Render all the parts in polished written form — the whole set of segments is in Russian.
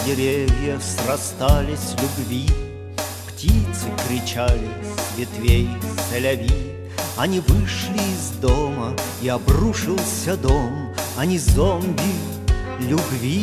деревья срастались любви, птицы кричали с ветвей соловьи. Они вышли из дома, и обрушился дом. Они зомби любви.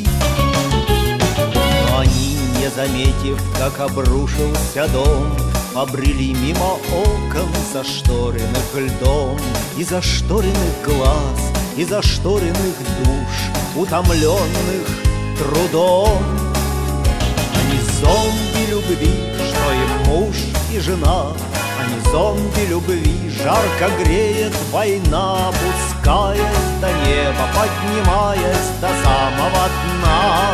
Но они, не заметив, как обрушился дом, побрели мимо окон, зашторенных льдом, и зашторенных глаз, и зашторенных душ, утомленных трудом. Они зомби любви, что им муж и жена. Они зомби любви, жарко греет война, опускаясь до неба, поднимаясь до самого дна.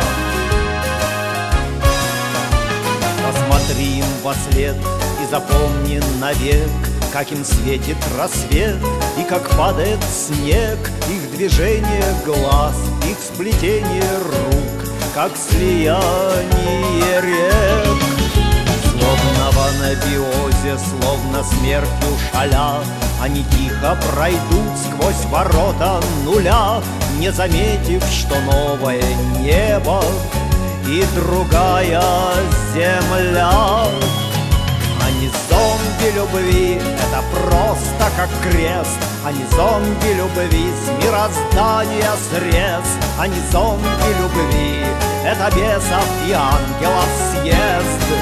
Посмотри им вослед и запомни навек, как им светит рассвет и как падает снег, их движение глаз, их сплетение рук, как слияние рек. Словно в анабиозе, словно смертью шаля, они тихо пройдут сквозь ворота нуля, не заметив, что новое небо и другая земля. Они зомби любви, это просто как крест. Они зомби любви, с мироздания срез. Они зомби любви, это бесов и ангелов съезд.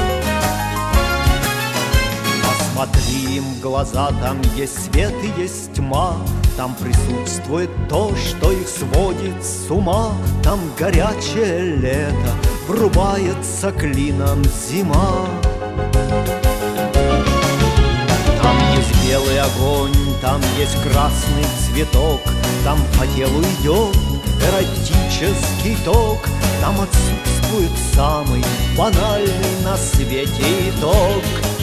Посмотри им в глаза, там есть свет и есть тьма. Там присутствует то, что их сводит с ума. Там горячее лето, врубается клином зима. Там есть белый огонь, там есть красный цветок. Там по телу идет эротический ток. Там отсутствует самый банальный на свете итог.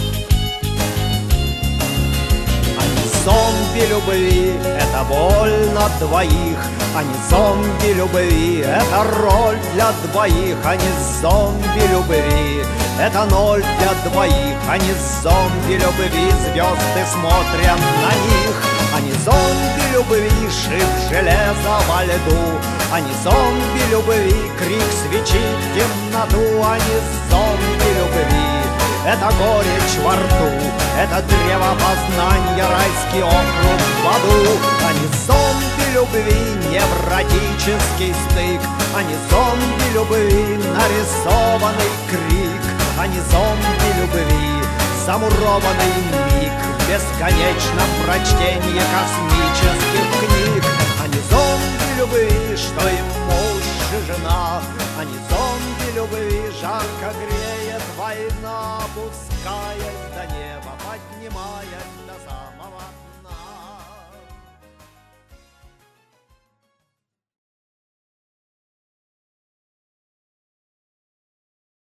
Зомби любви — это боль на двоих. Они зомби любви — это роль для двоих. Они зомби любви — это ноль для двоих. Они зомби любви, звезды смотрят на них. Они зомби любви, шип железа во льду. Они зомби любви, крик свечи в темноту. Они зомби любви, это горечь во рту, это древо познания, райский округ в аду. Они зомби любви, невротический стык. Они зомби любви, нарисованный крик. Они зомби любви, замурованный миг в бесконечном прочтении космических книг. Они зомби любви, что им муж и жена. Они зомби любви, жарко греет война, опускаясь до неба, поднимаясь до самого